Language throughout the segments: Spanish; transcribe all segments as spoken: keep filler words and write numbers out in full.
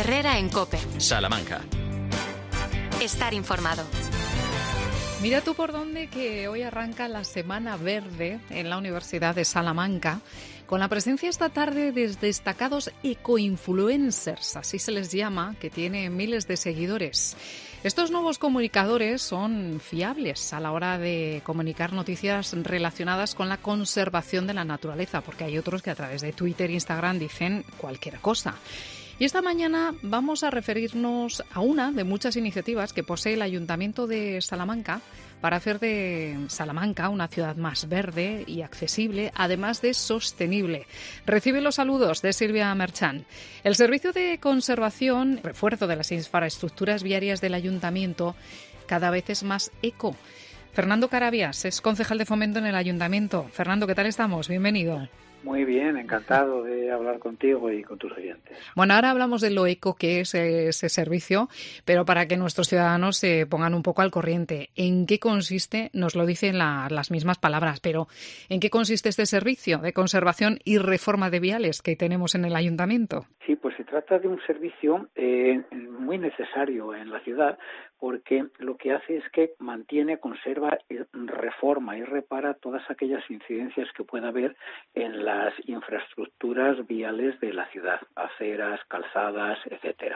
Herrera en COPE. Salamanca. Estar informado. Mira tú por dónde que hoy arranca la Semana Verde en la Universidad de Salamanca, con la presencia esta tarde de destacados ecoinfluencers, así se les llama, que tienen miles de seguidores. Estos nuevos comunicadores son fiables a la hora de comunicar noticias relacionadas con la conservación de la naturaleza, porque hay otros que a través de Twitter e Instagram dicen cualquier cosa. Y esta mañana vamos a referirnos a una de muchas iniciativas que posee el Ayuntamiento de Salamanca para hacer de Salamanca una ciudad más verde y accesible, además de sostenible. Recibe los saludos de Silvia Merchán. El Servicio de Conservación, refuerzo de las infraestructuras viarias del Ayuntamiento, cada vez es más eco. Fernando Carabias es concejal de Fomento en el Ayuntamiento. Fernando, ¿qué tal estamos? Bienvenido. Muy bien, encantado de hablar contigo y con tus oyentes. Bueno, ahora hablamos de lo eco que es ese servicio, pero para que nuestros ciudadanos se pongan un poco al corriente. ¿En qué consiste? Nos lo dicen la, las mismas palabras, pero ¿en qué consiste este servicio de conservación y reforma de viales que tenemos en el ayuntamiento? Sí, pues se trata de un servicio eh, muy necesario en la ciudad, porque lo que hace es que mantiene, conserva, reforma y repara todas aquellas incidencias que pueda haber en las infraestructuras viales de la ciudad, aceras, calzadas, etcétera.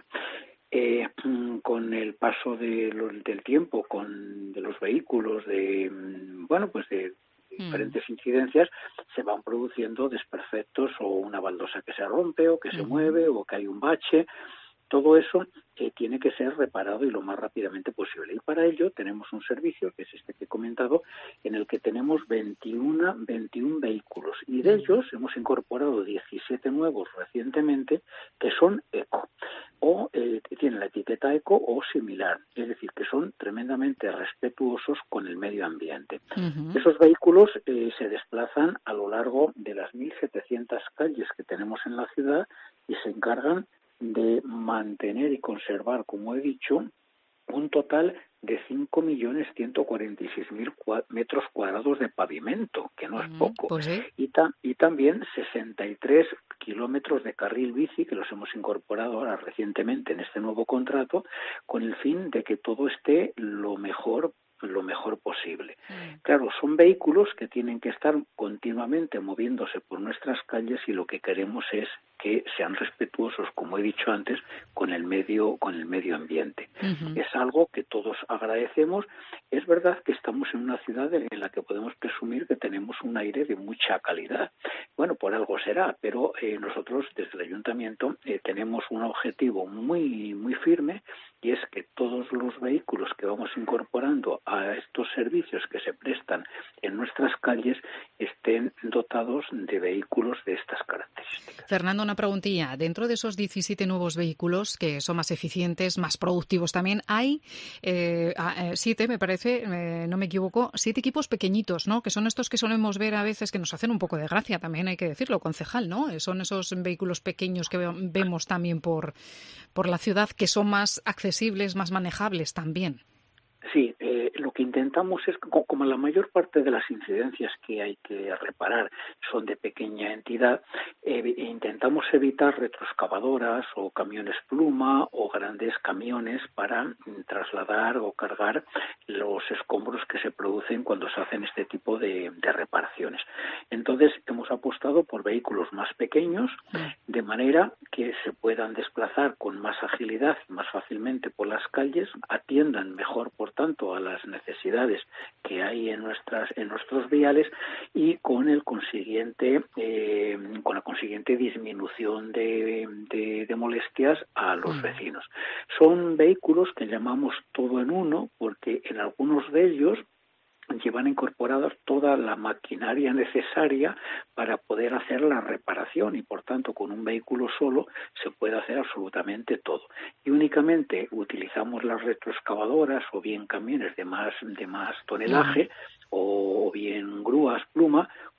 Eh, con el paso de lo, del tiempo, con de los vehículos, de bueno, pues de diferentes mm. incidencias, se van produciendo desperfectos o una baldosa que se rompe o que mm. se mueve o que hay un bache. Todo eso eh, tiene que ser reparado y lo más rápidamente posible. Y para ello tenemos un servicio, que es este que he comentado, en el que tenemos veintiuno, veintiún vehículos. Y de ellos hemos incorporado diecisiete nuevos recientemente que son eco. O eh, tienen la etiqueta eco o similar. Es decir, que son tremendamente respetuosos con el medio ambiente. Uh-huh. Esos vehículos eh, se desplazan a lo largo de las mil setecientas calles que tenemos en la ciudad y se encargan de mantener y conservar, como he dicho, un total de cinco millones ciento cuarenta y seis mil metros cuadrados de pavimento, que no es poco, pues sí. y, ta- y también sesenta y tres kilómetros de carril bici, que los hemos incorporado ahora recientemente en este nuevo contrato, con el fin de que todo esté lo mejor lo mejor posible. Mm. Claro, son vehículos que tienen que estar continuamente moviéndose por nuestras calles y lo que queremos es que sean respetuosos, como he dicho antes, con el medio, con el medio ambiente. Uh-huh. Es algo que todos agradecemos. Es verdad que estamos en una ciudad en la que podemos presumir que tenemos un aire de mucha calidad. Bueno, por algo será, pero eh, nosotros desde el ayuntamiento eh, tenemos un objetivo muy, muy firme, y es que todos los vehículos que vamos incorporando a estos servicios que se prestan en nuestras calles estén dotados de vehículos de estas características. Fernando, una preguntilla. Dentro de esos diecisiete nuevos vehículos que son más eficientes, más productivos también, hay eh, siete, me parece, eh, no me equivoco, siete equipos pequeñitos, ¿no? Que son estos que solemos ver a veces que nos hacen un poco de gracia, también hay que decirlo, concejal, ¿no? Son esos vehículos pequeños que vemos también por, por la ciudad, que son más accesibles, más manejables también. Sí, eh, lo que intentamos es, como la mayor parte de las incidencias que hay que reparar son de pequeña entidad, eh, intentamos evitar retroexcavadoras o camiones pluma o grandes camiones para mm, trasladar o cargar los escombros que se producen cuando se hacen este tipo de, de reparaciones. Entonces, hemos apostado por vehículos más pequeños, de manera que se puedan desplazar con más agilidad y más fácilmente por las calles, atiendan mejor, por tanto, a las necesidades que hay en nuestras en nuestros viales y con el consiguiente eh, con la consiguiente disminución de, de, de molestias a los vecinos. Son vehículos que llamamos todo en uno, porque en algunos de ellos llevan incorporadas toda la maquinaria necesaria para poder hacer la reparación y, por tanto, con un vehículo solo se puede hacer absolutamente todo. Y únicamente utilizamos las retroexcavadoras o bien camiones de más de más tonelaje o bien grúas pluma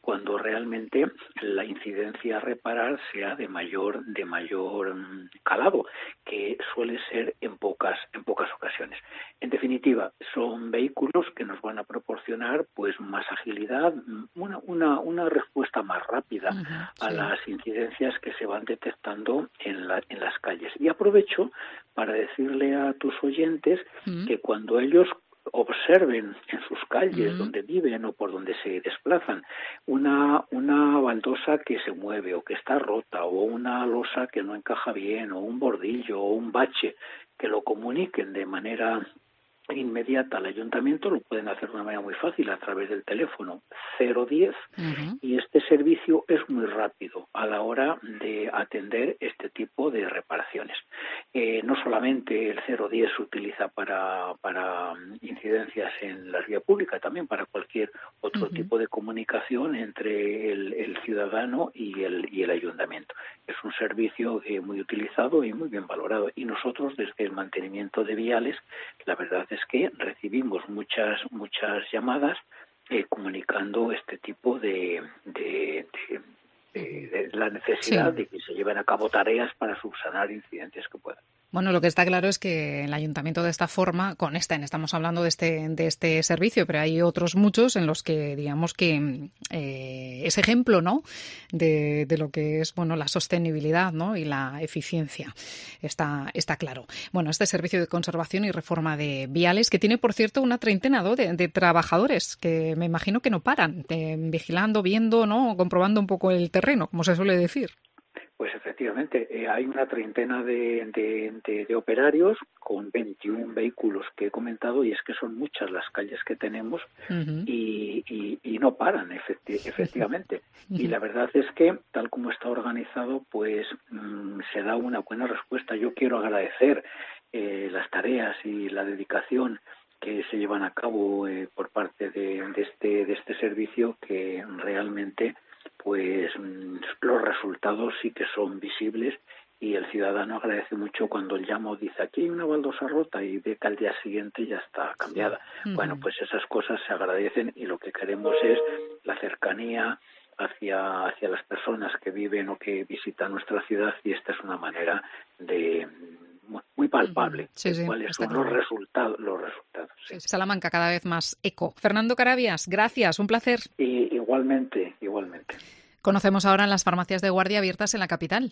cuando realmente la incidencia a reparar sea de mayor de mayor calado, que suele ser en pocas en pocas ocasiones. En definitiva, son vehículos que nos van a proporcionar pues más agilidad, una una una respuesta más rápida uh-huh, a sí. las incidencias que se van detectando en la en las calles. Y aprovecho para decirle a tus oyentes uh-huh. que cuando ellos observen en sus calles uh-huh. donde viven o por donde se desplazan una una baldosa que se mueve o que está rota o una losa que no encaja bien o un bordillo o un bache, que lo comuniquen de manera inmediata al ayuntamiento. Lo pueden hacer de una manera muy fácil a través del teléfono cero diez uh-huh. y este servicio es muy rápido a la hora de atender este tipo de reparaciones. Eh, no solamente el cero diez se utiliza para, para incidencias en la vía pública, también para cualquier otro uh-huh. tipo de comunicación entre el, el ciudadano y el, y el ayuntamiento. Es un servicio eh, muy utilizado y muy bien valorado. Y nosotros, desde el mantenimiento de viales, la verdad es que recibimos muchas muchas llamadas eh, comunicando este tipo de, de, de, de, de la necesidad sí. de que se lleven a cabo tareas para subsanar incidencias que puedan. Bueno, lo que está claro es que el ayuntamiento de esta forma, con esta, estamos hablando de este de este servicio, pero hay otros muchos en los que digamos que eh, es ejemplo, ¿no?, de, de lo que es, bueno, la sostenibilidad, ¿no?, y la eficiencia. Está está claro. Bueno, este servicio de conservación y reforma de viales, que tiene, por cierto, una treintena, ¿no?, de, de trabajadores que me imagino que no paran, eh, vigilando, viendo, ¿no?, comprobando un poco el terreno, como se suele decir. Pues efectivamente, eh, hay una treintena de, de, de, de operarios con veintiún vehículos que he comentado, y es que son muchas las calles que tenemos uh-huh. y, y, y no paran, efecti- efectivamente. Uh-huh. Y la verdad es que, tal como está organizado, pues mmm, se da una buena respuesta. Yo quiero agradecer eh, las tareas y la dedicación que se llevan a cabo eh, por parte de, de, este, de este servicio, que realmente pues los resultados sí que son visibles, y el ciudadano agradece mucho cuando el llamo dice aquí hay una baldosa rota y ve que al día siguiente ya está cambiada. Uh-huh. Bueno, pues esas cosas se agradecen, y lo que queremos es la cercanía hacia hacia las personas que viven o que visitan nuestra ciudad, y esta es una manera de muy palpable sí, sí, cuáles son claro. los resultados los resultados sí. Salamanca cada vez más eco. Fernando Carabias, gracias, un placer. Y igualmente, igualmente. Conocemos ahora las farmacias de guardia abiertas en la capital.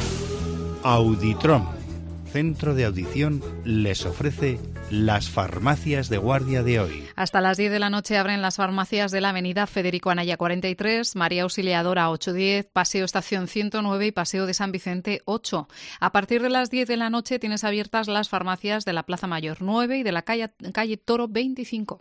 Auditrom, centro de audición, les ofrece las farmacias de guardia de hoy. Hasta las diez de la noche abren las farmacias de la avenida Federico Anaya cuarenta y tres, María Auxiliadora ocho diez, Paseo Estación ciento nueve y Paseo de San Vicente ocho. A partir de las diez de la noche tienes abiertas las farmacias de la Plaza Mayor nueve y de la calle, calle Toro veinticinco.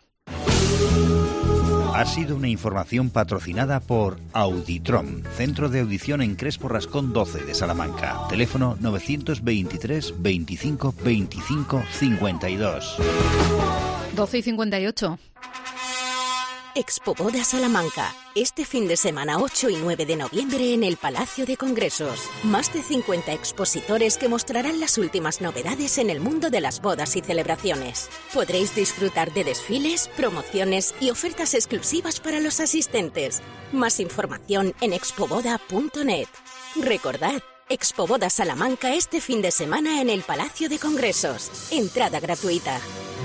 Ha sido una información patrocinada por Auditrom, centro de audición en Crespo Rascón doce de Salamanca. Teléfono novecientos veintitrés veinticinco veinticinco cincuenta y dos. doce y cincuenta y ocho. Expoboda Salamanca, este fin de semana ocho y nueve de noviembre en el Palacio de Congresos. Más de cincuenta expositores que mostrarán las últimas novedades en el mundo de las bodas y celebraciones. Podréis disfrutar de desfiles, promociones y ofertas exclusivas para los asistentes. Más información en expoboda punto net. Recordad, Expoboda Salamanca este fin de semana en el Palacio de Congresos. Entrada gratuita.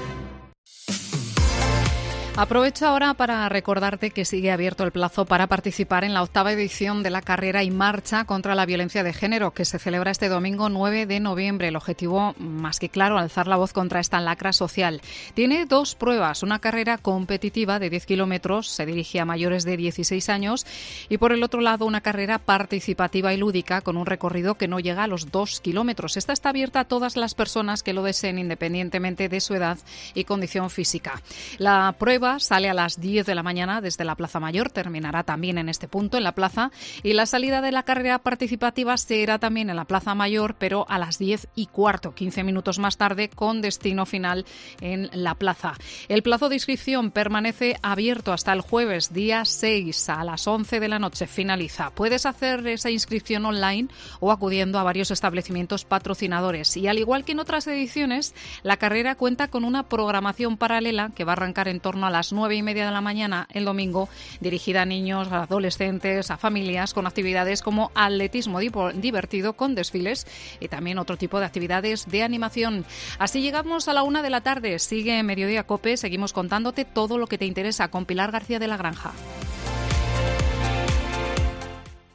Aprovecho ahora para recordarte que sigue abierto el plazo para participar en la octava edición de la carrera y marcha contra la violencia de género, que se celebra este domingo nueve de noviembre. El objetivo, más que claro, alzar la voz contra esta lacra social. Tiene dos pruebas, una carrera competitiva de diez kilómetros, se dirige a mayores de dieciséis años, y por el otro lado una carrera participativa y lúdica con un recorrido que no llega a los dos kilómetros. Esta está abierta a todas las personas que lo deseen, independientemente de su edad y condición física. La prueba sale a las diez de la mañana desde la Plaza Mayor, terminará también en este punto, en la plaza, y la salida de la carrera participativa será también en la Plaza Mayor, pero a las diez y cuarto, quince minutos más tarde, con destino final en la plaza. El plazo de inscripción permanece abierto hasta el jueves, día seis, a las once de la noche, finaliza. Puedes hacer esa inscripción online o acudiendo a varios establecimientos patrocinadores, y al igual que en otras ediciones, la carrera cuenta con una programación paralela que va a arrancar en torno a las las nueve y media de la mañana el domingo, dirigida a niños, a adolescentes, a familias, con actividades como atletismo divertido con desfiles y también otro tipo de actividades de animación. Así llegamos a la una de la tarde. Sigue Mediodía COPE, seguimos contándote todo lo que te interesa con Pilar García de la Granja.